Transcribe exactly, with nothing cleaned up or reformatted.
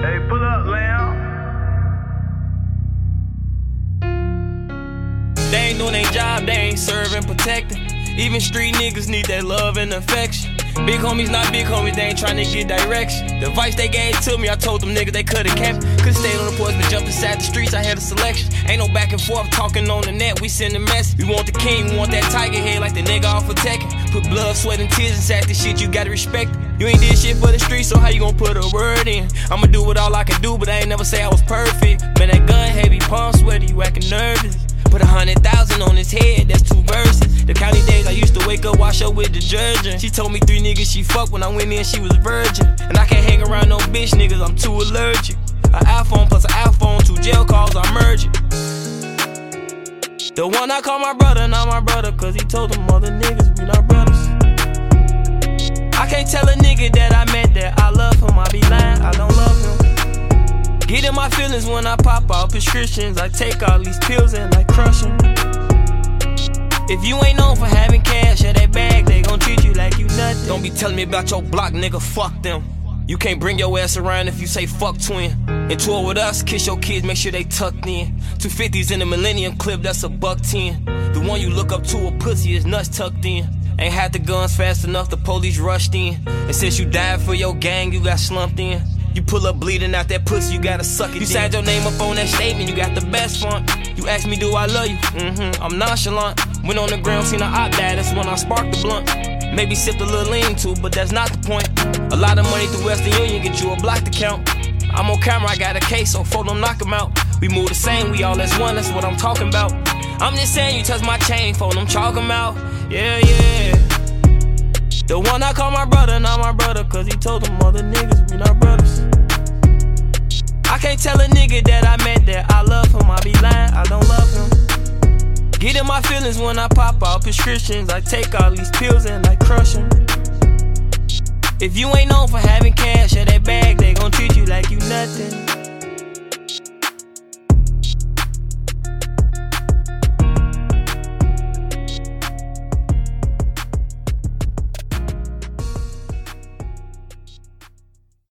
Hey, pull up, Lamb. They ain't doing their job, they ain't serving, protecting. Even street niggas need that love and affection. Big homies not big homies, they ain't trying to get direction. The advice they gave to me, I told them niggas they could've kept. Could've stayed on the porch, but jumped inside the streets, I had a selection. Ain't no back and forth talking on the net, we send a message. We want the king, we want that tiger head like the nigga off of Tekken. Put blood, sweat, and tears inside this shit, you gotta respect it. You ain't did shit for the streets, so how you gon' put a word in? I'ma do what all I can do, but I ain't never say I was perfect. Man, that gun heavy, palm sweaty, you acting nervous. Put a hundred thousand on his head, that's two verses. The county days I used to wake up, wash up with detergent. She told me three niggas she fucked when I went in, she was virgin. And I can't hang around no bitch niggas, I'm too allergic. An iPhone plus an iPhone, two jail calls, I merge it. The one I call my brother, not my brother, cause he told them other niggas we not brothers. I can't tell a nigga that I met that I love him, I be lying, I don't love him. Get in my feelings when I pop out prescriptions. I take all these pills and I crush them. If you ain't known for having cash or that bag, they gon' treat you like you nothing. Don't be telling me about your block, nigga, fuck them. You can't bring your ass around if you say fuck twin. And tour with us, kiss your kids, make sure they tucked in. Two fifties in the Millennium Clip, that's a buck ten. The one you look up to, a pussy, is nuts tucked in. Ain't had the guns fast enough, the police rushed in. And since you died for your gang, you got slumped in. You pull up bleeding out that pussy, you gotta suck it. You signed your name up on that statement, you got the best font. You ask me, do I love you? Mm-hmm, I'm nonchalant. Went on the ground, seen a op die, that's when I sparked the blunt. Maybe sipped a little lean too, but that's not the point. A lot of money through Western Union, get you a block account. I'm on camera, I got a case, so for them knock 'em out. We move the same, we all as one, that's what I'm talking about. I'm just saying, you touch my chain, for them chalk 'em out. Yeah, yeah. The one I call my brother, not my brother, cause he told them other niggas we not brothers. I can't tell a nigga that I met that I love him, I be lying, I don't love him. Get in my feelings when I pop out prescriptions. I take all these pills and I crush them. If you ain't known for having cash or that bag, they gon' treat you like you nothing.